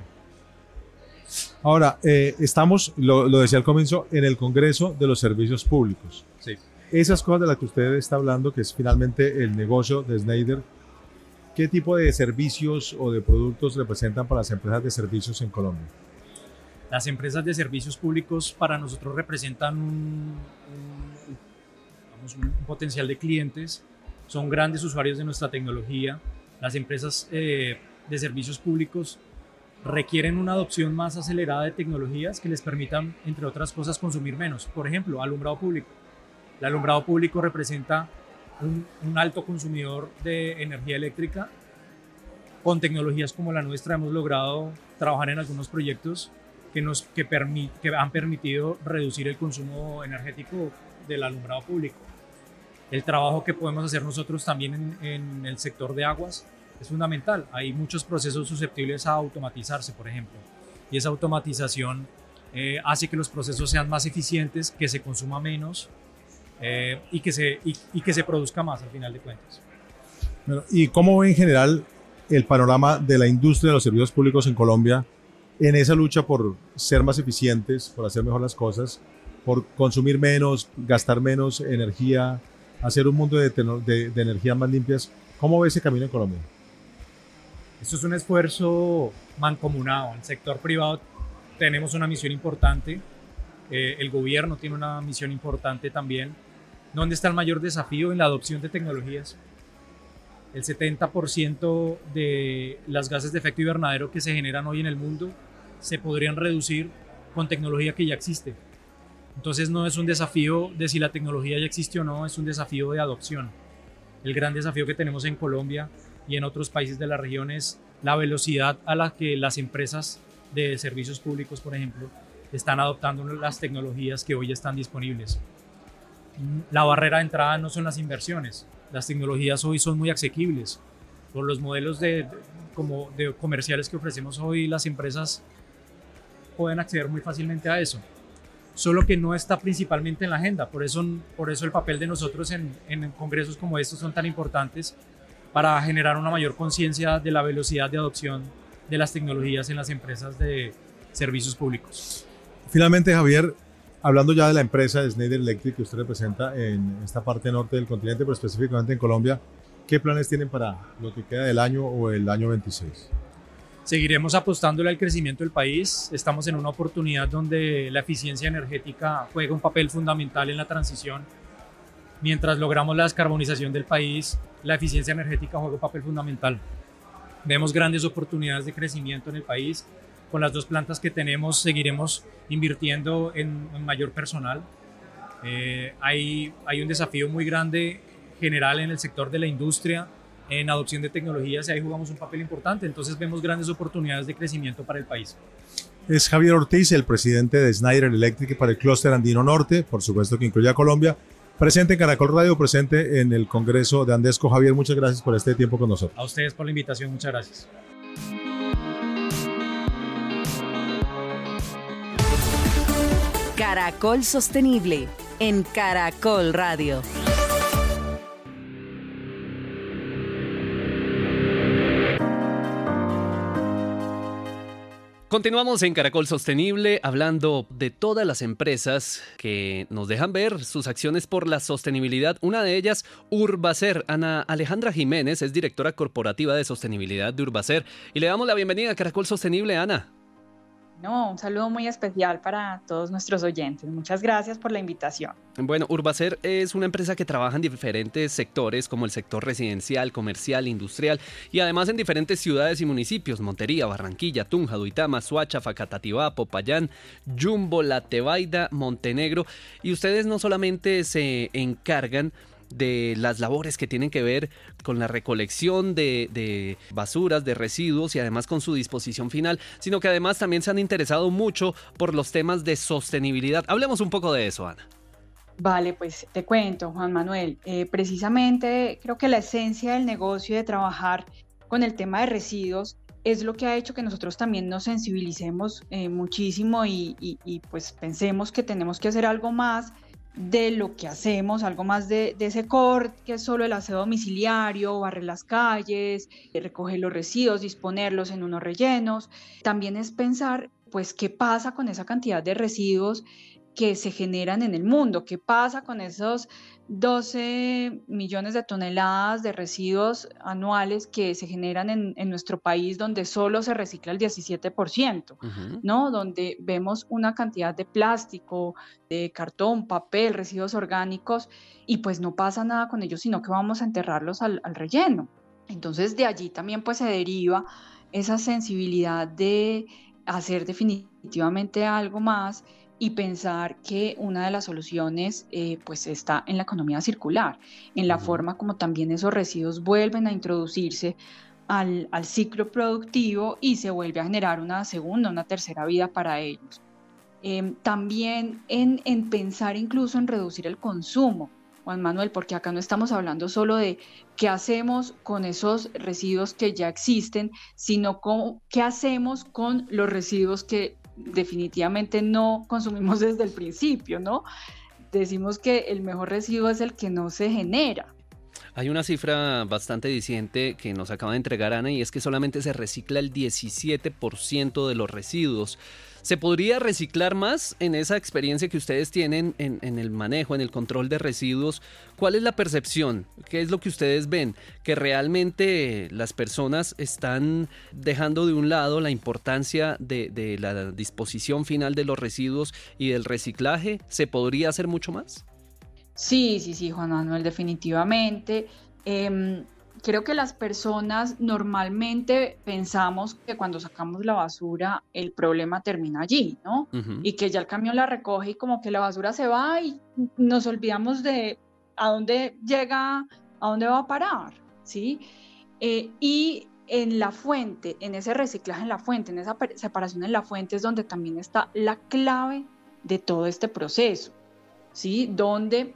E: Ahora, eh, estamos, lo, lo decía al comienzo, en el Congreso de los Servicios Públicos.
F: Sí.
E: Esas cosas de las que usted está hablando, que es finalmente el negocio de Schneider, ¿qué tipo de servicios o de productos representan para las empresas de servicios en Colombia?
F: Las empresas de servicios públicos para nosotros representan un, un, vamos, un potencial de clientes, son grandes usuarios de nuestra tecnología. Las empresas eh, de servicios públicos requieren una adopción más acelerada de tecnologías que les permitan, entre otras cosas, consumir menos. Por ejemplo, alumbrado público. El alumbrado público representa un, un alto consumidor de energía eléctrica. Con tecnologías como la nuestra hemos logrado trabajar en algunos proyectos que, nos, que, permit, que han permitido reducir el consumo energético del alumbrado público. El trabajo que podemos hacer nosotros también en, en el sector de aguas es fundamental. Hay muchos procesos susceptibles a automatizarse, por ejemplo, y esa automatización eh, hace que los procesos sean más eficientes, que se consuma menos eh, y, que se, y, y que se produzca más al final de cuentas.
E: Bueno, ¿y cómo ve en general el panorama de la industria de los servicios públicos en Colombia en esa lucha por ser más eficientes, por hacer mejor las cosas, por consumir menos, gastar menos energía, hacer un mundo de, de, de energías más limpias? ¿Cómo ve ese camino en Colombia?
F: Esto es un esfuerzo mancomunado. En el sector privado tenemos una misión importante, eh, el gobierno tiene una misión importante también. ¿Dónde está el mayor desafío? En la adopción de tecnologías. El setenta por ciento de las gases de efecto invernadero que se generan hoy en el mundo se podrían reducir con tecnología que ya existe. Entonces no es un desafío de si la tecnología ya existe o no, es un desafío de adopción. El gran desafío que tenemos en Colombia y en otros países de la región es la velocidad a la que las empresas de servicios públicos, por ejemplo, están adoptando las tecnologías que hoy están disponibles. La barrera de entrada no son las inversiones. Las tecnologías hoy son muy asequibles. Por los modelos de, de, como de comerciales que ofrecemos hoy, las empresas pueden acceder muy fácilmente a eso. Solo que no está principalmente en la agenda. Por eso, por eso el papel de nosotros en, en congresos como estos son tan importantes para generar una mayor conciencia de la velocidad de adopción de las tecnologías en las empresas de servicios públicos.
E: Finalmente, Javier, hablando ya de la empresa de Schneider Electric que usted representa en esta parte norte del continente, pero específicamente en Colombia, ¿qué planes tienen para lo que queda del año o el año veintiséis?
F: Seguiremos apostándole al crecimiento del país. Estamos en una oportunidad donde la eficiencia energética juega un papel fundamental en la transición. Mientras logramos la descarbonización del país, la eficiencia energética juega un papel fundamental. Vemos grandes oportunidades de crecimiento en el país. Con las dos plantas que tenemos seguiremos invirtiendo en, en mayor personal. Eh, hay, hay un desafío muy grande general en el sector de la industria, en adopción de tecnologías, y ahí jugamos un papel importante. Entonces vemos grandes oportunidades de crecimiento para el país.
E: Es Javier Ortiz, el presidente de Schneider Electric para el Clúster Andino Norte, por supuesto que incluye a Colombia, presente en Caracol Radio, presente en el Congreso de Andesco. Javier, muchas gracias por este tiempo con nosotros.
F: A ustedes por la invitación, muchas gracias.
A: Caracol Sostenible en Caracol Radio.
G: Continuamos en Caracol Sostenible hablando de todas las empresas que nos dejan ver sus acciones por la sostenibilidad. Una de ellas, Urbacer. Ana Alejandra Jiménez es directora corporativa de sostenibilidad de Urbacer. Y le damos la bienvenida a Caracol Sostenible, Ana.
H: No, un saludo muy especial para todos nuestros oyentes. Muchas gracias por la invitación.
G: Bueno, Urbacer es una empresa que trabaja en diferentes sectores como el sector residencial, comercial, industrial y además en diferentes ciudades y municipios: Montería, Barranquilla, Tunja, Duitama, Soacha, Facatativá, Popayán, Yumbo, La Tebaida, Montenegro. Y ustedes no solamente se encargan de las labores que tienen que ver con la recolección de, de basuras, de residuos y además con su disposición final, sino que además también se han interesado mucho por los temas de sostenibilidad. Hablemos un poco de eso, Ana.
H: Vale, pues te cuento, Juan Manuel. Eh, precisamente creo que la esencia del negocio de trabajar con el tema de residuos es lo que ha hecho que nosotros también nos sensibilicemos eh, muchísimo y, y, y pues pensemos que tenemos que hacer algo más de lo que hacemos, algo más de, de ese core, que es solo el aseo domiciliario, barrer las calles, recoger los residuos, disponerlos en unos rellenos. También es pensar, pues, qué pasa con esa cantidad de residuos que se generan en el mundo, qué pasa con esos doce millones de toneladas de residuos anuales que se generan en, en nuestro país, donde solo se recicla el diecisiete por ciento, uh-huh. ¿no? Donde vemos una cantidad de plástico, de cartón, papel, residuos orgánicos, y pues no pasa nada con ellos, sino que vamos a enterrarlos al, al relleno. Entonces de allí también pues se deriva esa sensibilidad de hacer definitivamente algo más y pensar que una de las soluciones eh, pues está en la economía circular, en la uh-huh. forma como también esos residuos vuelven a introducirse al, al ciclo productivo y se vuelve a generar una segunda, una tercera vida para ellos. Eh, también en, en pensar incluso en reducir el consumo, Juan Manuel, porque acá no estamos hablando solo de qué hacemos con esos residuos que ya existen, sino con, qué hacemos con los residuos que definitivamente no consumimos desde el principio, ¿no? Decimos que el mejor residuo es el que no se genera.
G: Hay una cifra bastante diciente que nos acaba de entregar Ana, y es que solamente se recicla el diecisiete por ciento de los residuos. ¿Se podría reciclar más? En esa experiencia que ustedes tienen en, en el manejo, en el control de residuos, ¿cuál es la percepción? ¿Qué es lo que ustedes ven? ¿Que realmente las personas están dejando de un lado la importancia de, de la disposición final de los residuos y del reciclaje? ¿Se podría hacer mucho más?
H: Sí, sí, sí, Juan Manuel, definitivamente. Em, creo que las personas normalmente pensamos que cuando sacamos la basura el problema termina allí, ¿no?
G: Uh-huh.
H: Y que ya el camión la recoge y como que la basura se va y nos olvidamos de a dónde llega, a dónde va a parar, ¿sí? Eh, y en la fuente, en ese reciclaje en la fuente, en esa separación en la fuente es donde también está la clave de todo este proceso, ¿sí? Donde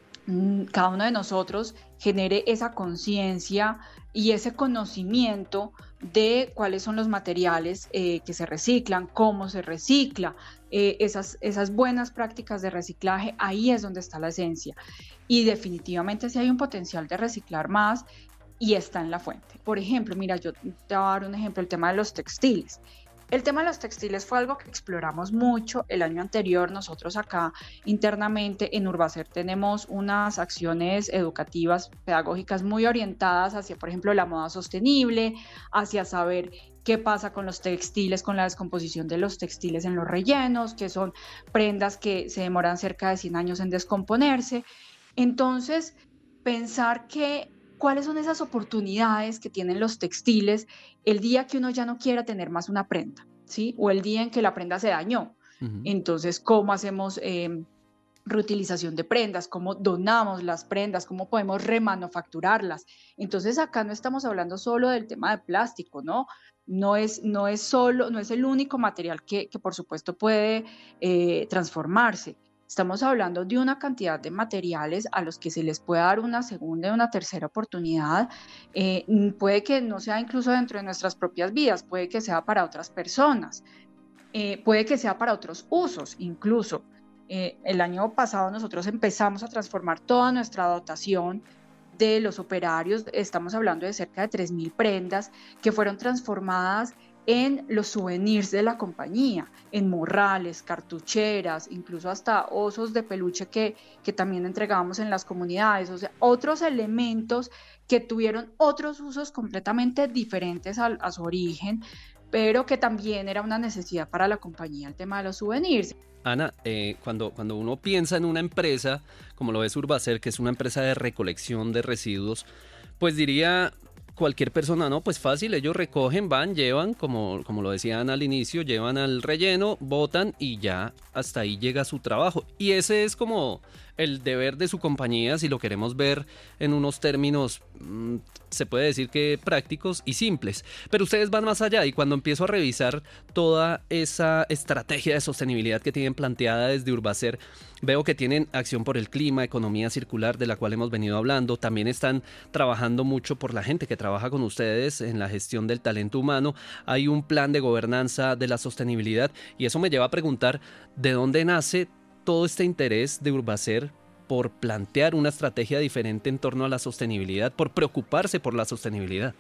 H: cada uno de nosotros genere esa conciencia y ese conocimiento de cuáles son los materiales eh, que se reciclan, cómo se recicla, eh, esas, esas buenas prácticas de reciclaje, ahí es donde está la esencia. Y definitivamente sí hay un potencial de reciclar más y está en la fuente. Por ejemplo, mira, yo te voy a dar un ejemplo, el tema de los textiles. El tema de los textiles fue algo que exploramos mucho el año anterior. Nosotros acá internamente en Urbacer tenemos unas acciones educativas, pedagógicas muy orientadas hacia, por ejemplo, la moda sostenible, hacia saber qué pasa con los textiles, con la descomposición de los textiles en los rellenos, que son prendas que se demoran cerca de cien años en descomponerse. Entonces, pensar que cuáles son esas oportunidades que tienen los textiles el día que uno ya no quiera tener más una prenda, ¿sí? O el día en que la prenda se dañó. Uh-huh. Entonces, ¿cómo hacemos eh, reutilización de prendas? ¿Cómo donamos las prendas? ¿Cómo podemos remanufacturarlas? Entonces, acá no estamos hablando solo del tema de plástico, ¿no? No es, no es, solo, no es el único material que, que por supuesto, puede eh, transformarse. Estamos hablando de una cantidad de materiales a los que se les puede dar una segunda y una tercera oportunidad. Eh, puede que no sea incluso dentro de nuestras propias vidas, puede que sea para otras personas, eh, puede que sea para otros usos incluso. Eh, el año pasado nosotros empezamos a transformar toda nuestra dotación de los operarios. Estamos hablando de cerca de tres mil prendas que fueron transformadas en los souvenirs de la compañía, en morrales, cartucheras, incluso hasta osos de peluche que, que también entregábamos en las comunidades, o sea, otros elementos que tuvieron otros usos completamente diferentes a, a su origen, pero que también era una necesidad para la compañía el tema de los souvenirs.
G: Ana, eh, cuando, cuando uno piensa en una empresa, como lo es Urbacer, que es una empresa de recolección de residuos, pues diría cualquier persona, no, pues fácil, ellos recogen, van, llevan, como, como lo decían al inicio, llevan al relleno, botan y ya hasta ahí llega su trabajo. Y ese es como el deber de su compañía, si lo queremos ver en unos términos, mmm, se puede decir que prácticos y simples. Pero ustedes van más allá, y cuando empiezo a revisar toda esa estrategia de sostenibilidad que tienen planteada desde Urbacer, veo que tienen acción por el clima, economía circular, de la cual hemos venido hablando. También están trabajando mucho por la gente que trabaja con ustedes en la gestión del talento humano. Hay un plan de gobernanza de la sostenibilidad, y eso me lleva a preguntar de dónde nace todo este interés de Urbacer por plantear una estrategia diferente en torno a la sostenibilidad, por preocuparse por la sostenibilidad.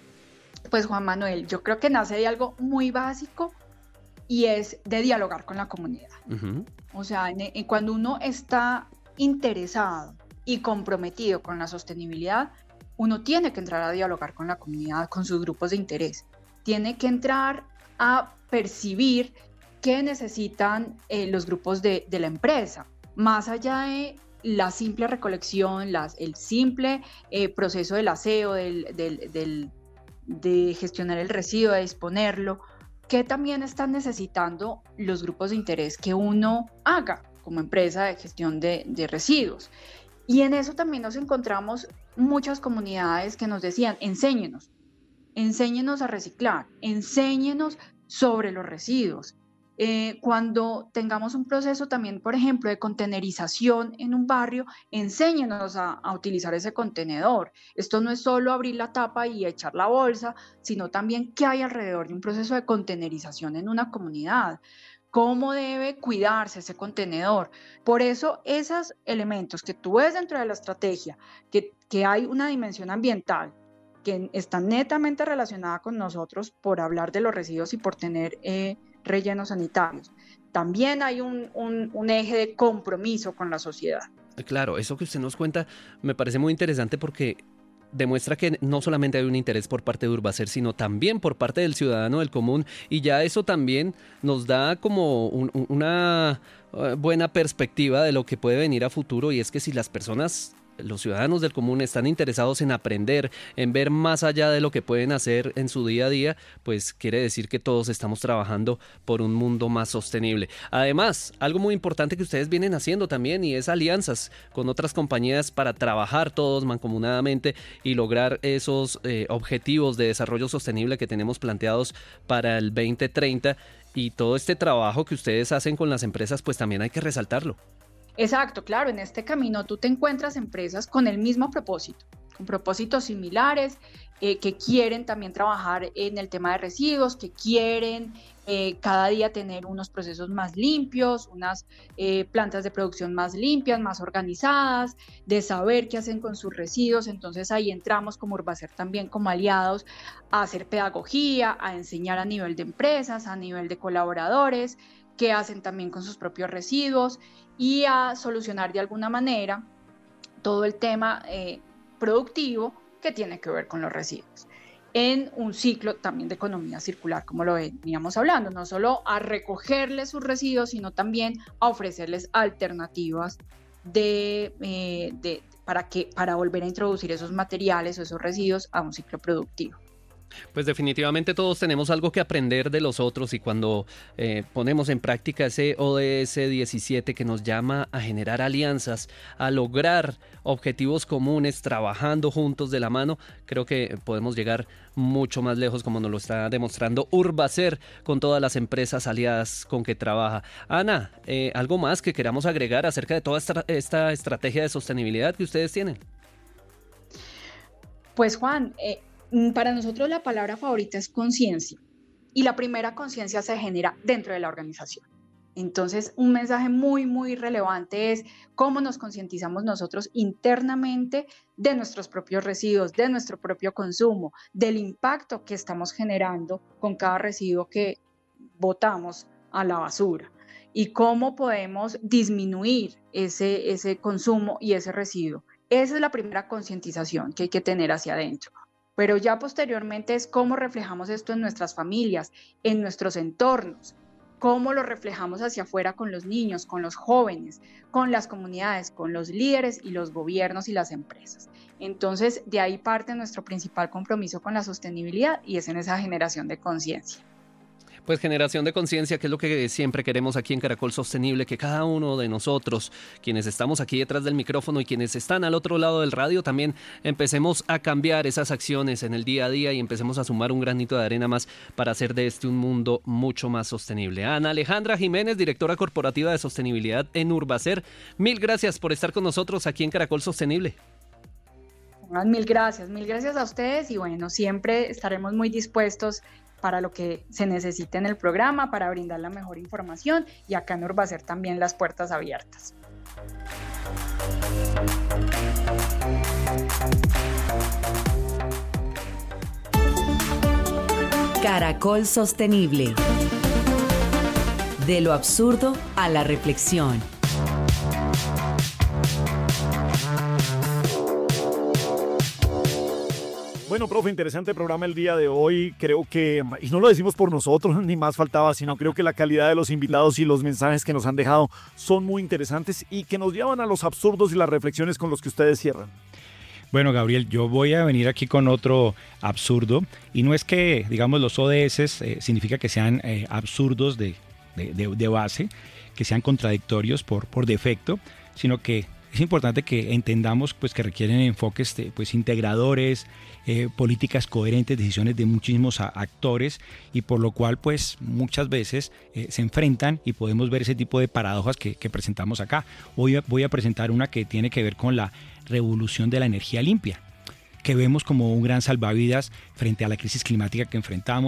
H: Pues Juan Manuel, yo creo que nace de algo muy básico y es de dialogar con la comunidad. Uh-huh. O sea, en, en cuando uno está interesado y comprometido con la sostenibilidad, uno tiene que entrar a dialogar con la comunidad, con sus grupos de interés. Tiene que entrar a percibir qué necesitan eh, los grupos de, de la empresa, más allá de la simple recolección, las, el simple eh, proceso del aseo, del, del, del, de gestionar el residuo, de disponerlo, qué también están necesitando los grupos de interés que uno haga como empresa de gestión de, de residuos. Y en eso también nos encontramos muchas comunidades que nos decían, enséñenos, enséñenos a reciclar, enséñenos sobre los residuos. Eh, cuando tengamos un proceso también, por ejemplo, de contenerización en un barrio, enséñenos a, a utilizar ese contenedor. Esto no es solo abrir la tapa y echar la bolsa, sino también qué hay alrededor de un proceso de contenerización en una comunidad. cómo debe cuidarse ese contenedor. Por eso esos elementos que tú ves dentro de la estrategia, que, que hay una dimensión ambiental, que está netamente relacionada con nosotros por hablar de los residuos y por tener eh, rellenos sanitarios. También hay un, un, un eje de compromiso con la sociedad.
G: Claro, eso que usted nos cuenta me parece muy interesante porque demuestra que no solamente hay un interés por parte de Urbacer, sino también por parte del ciudadano del común, y ya eso también nos da como un, una buena perspectiva de lo que puede venir a futuro, y es que si las personas, los ciudadanos del común, están interesados en aprender, en ver más allá de lo que pueden hacer en su día a día, pues quiere decir que todos estamos trabajando por un mundo más sostenible. Además, algo muy importante que ustedes vienen haciendo también, y es alianzas con otras compañías para trabajar todos mancomunadamente y lograr esos eh, objetivos de desarrollo sostenible que tenemos planteados para el veinte treinta, y todo este trabajo que ustedes hacen con las empresas, pues también hay que resaltarlo.
H: Exacto, claro, en este camino tú te encuentras empresas con el mismo propósito, con propósitos similares, eh, que quieren también trabajar en el tema de residuos, que quieren eh, cada día tener unos procesos más limpios, unas eh, plantas de producción más limpias, más organizadas, de saber qué hacen con sus residuos. Entonces ahí entramos como Urbacer también como aliados a hacer pedagogía, a enseñar a nivel de empresas, a nivel de colaboradores, qué hacen también con sus propios residuos, y a solucionar de alguna manera todo el tema eh, productivo que tiene que ver con los residuos, en un ciclo también de economía circular, como lo veníamos hablando, no solo a recogerles sus residuos, sino también a ofrecerles alternativas de, eh, de, para, que, para volver a introducir esos materiales o esos residuos a un ciclo productivo.
G: Pues definitivamente todos tenemos algo que aprender de los otros, y cuando eh, ponemos en práctica ese O D S diecisiete que nos llama a generar alianzas, a lograr objetivos comunes, trabajando juntos de la mano, creo que podemos llegar mucho más lejos, como nos lo está demostrando Urbacer con todas las empresas aliadas con que trabaja. Ana, eh, ¿algo más que queramos agregar acerca de toda esta, esta estrategia de sostenibilidad que ustedes tienen?
H: Pues Juan, eh, para nosotros la palabra favorita es conciencia, y la primera conciencia se genera dentro de la organización. Entonces, un mensaje muy, muy relevante es cómo nos concientizamos nosotros internamente de nuestros propios residuos, de nuestro propio consumo, del impacto que estamos generando con cada residuo que botamos a la basura, y cómo podemos disminuir ese, ese consumo y ese residuo. Esa es la primera concientización que hay que tener hacia adentro. Pero ya posteriormente es cómo reflejamos esto en nuestras familias, en nuestros entornos, cómo lo reflejamos hacia afuera con los niños, con los jóvenes, con las comunidades, con los líderes y los gobiernos y las empresas. Entonces, de ahí parte nuestro principal compromiso con la sostenibilidad, y es en esa generación de conciencia.
G: Pues generación de conciencia, que es lo que siempre queremos aquí en Caracol Sostenible, que cada uno de nosotros, quienes estamos aquí detrás del micrófono y quienes están al otro lado del radio, también empecemos a cambiar esas acciones en el día a día y empecemos a sumar un granito de arena más para hacer de este un mundo mucho más sostenible. Ana Alejandra Jiménez, directora corporativa de sostenibilidad en Urbacer, mil gracias por estar con nosotros aquí en Caracol Sostenible.
H: Mil gracias, mil gracias a ustedes, y bueno, siempre estaremos muy dispuestos para lo que se necesite en el programa, para brindar la mejor información, y acá en Urbacer también las puertas abiertas.
A: Caracol Sostenible. De lo absurdo a la reflexión.
B: Bueno, profe, interesante programa el día de hoy. Creo que, y no lo decimos por nosotros, ni más faltaba, sino creo que la calidad de los invitados y los mensajes que nos han dejado son muy interesantes y que nos llevan a los absurdos y las reflexiones con los que ustedes cierran.
C: Bueno, Gabriel, yo voy a venir aquí con otro absurdo, y no es que, digamos, los O D S eh, significa que sean eh, absurdos de, de, de, de base, que sean contradictorios por, por defecto, sino que es importante que entendamos pues, que requieren enfoques pues, integradores, eh, políticas coherentes, decisiones de muchísimos a, actores, y por lo cual pues, muchas veces eh, se enfrentan y podemos ver ese tipo de paradojas que, que presentamos acá. Hoy voy a presentar una que tiene que ver con la revolución de la energía limpia, que vemos como un gran salvavidas frente a la crisis climática que enfrentamos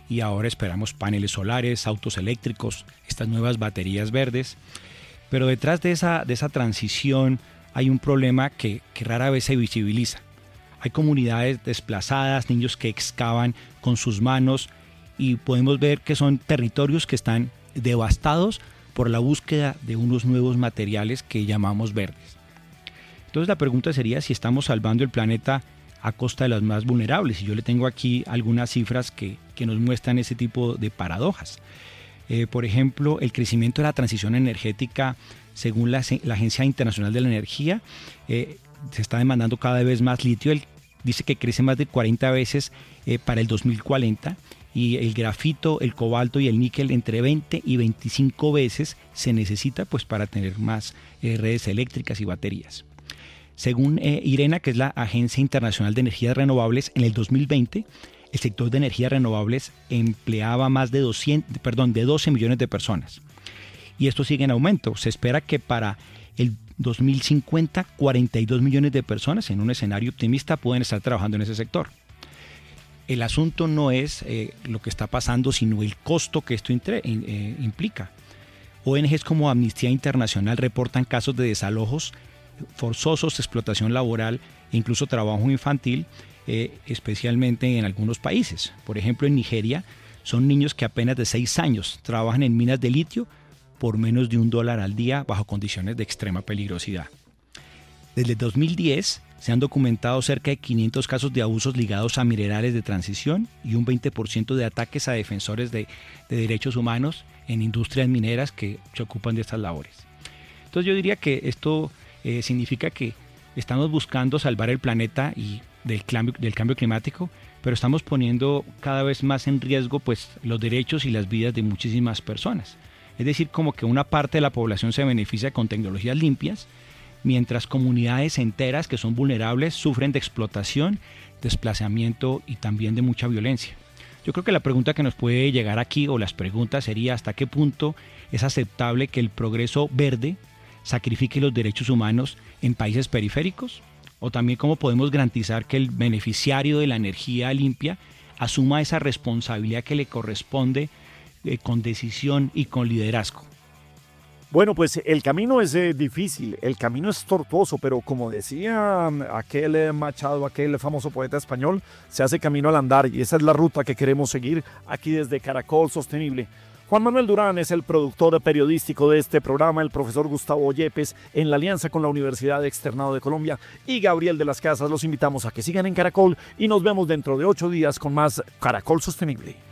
C: y ahora esperamos paneles solares, autos eléctricos, estas nuevas baterías verdes. Pero detrás de esa, de esa transición hay un problema que, que rara vez se visibiliza. Hay comunidades desplazadas, niños que excavan con sus manos y podemos ver que son territorios que están devastados por la búsqueda de unos nuevos materiales que llamamos verdes. Entonces la pregunta sería si estamos salvando el planeta a costa de los más vulnerables. Y yo le tengo aquí algunas cifras que, que nos muestran ese tipo de paradojas. Eh, por ejemplo, el crecimiento de la transición energética, según la, la Agencia Internacional de la Energía, eh, se está demandando cada vez más litio. Él dice que crece más de cuarenta veces eh, para el dos mil cuarenta, y el grafito, el cobalto y el níquel entre veinte y veinticinco veces se necesita pues, para tener más eh, redes eléctricas y baterías. Según eh, IRENA, que es la Agencia Internacional de Energías Renovables, en el dos mil veinte el sector de energías renovables empleaba más de, doscientos, perdón, de doce millones de personas. Y esto sigue en aumento. Se espera que para el dos mil cincuenta, cuarenta y dos millones de personas en un escenario optimista pueden estar trabajando en ese sector. El asunto no es eh, lo que está pasando, sino el costo que esto intre, eh, implica. O N Ges como Amnistía Internacional reportan casos de desalojos forzosos, explotación laboral e incluso trabajo infantil, eh, especialmente en algunos países. Por ejemplo, en Nigeria son niños que apenas de seis años trabajan en minas de litio por menos de un dólar al día bajo condiciones de extrema peligrosidad. Desde dos mil diez se han documentado cerca de quinientos casos de abusos ligados a minerales de transición y un veinte por ciento de ataques a defensores de, de derechos humanos en industrias mineras que se ocupan de estas labores. Entonces yo diría que esto eh, significa que estamos buscando salvar el planeta y del cambio, del cambio climático, pero estamos poniendo cada vez más en riesgo pues, los derechos y las vidas de muchísimas personas. Es decir, como que una parte de la población se beneficia con tecnologías limpias, mientras comunidades enteras que son vulnerables sufren de explotación, desplazamiento y también de mucha violencia. Yo creo que la pregunta que nos puede llegar aquí, o las preguntas, sería hasta qué punto es aceptable que el progreso verde sacrifique los derechos humanos en países periféricos, o también cómo podemos garantizar que el beneficiario de la energía limpia asuma esa responsabilidad que le corresponde eh, con decisión y con liderazgo.
B: Bueno, pues el camino es eh, difícil, el camino es tortuoso, pero como decía aquel eh, Machado, aquel famoso poeta español, se hace camino al andar y esa es la ruta que queremos seguir aquí desde Caracol Sostenible. Juan Manuel Durán es el productor periodístico de este programa, el profesor Gustavo Yepes en la alianza con la Universidad Externado de Colombia y Gabriel de las Casas. Los invitamos a que sigan en Caracol y nos vemos dentro de ocho días con más Caracol Sostenible.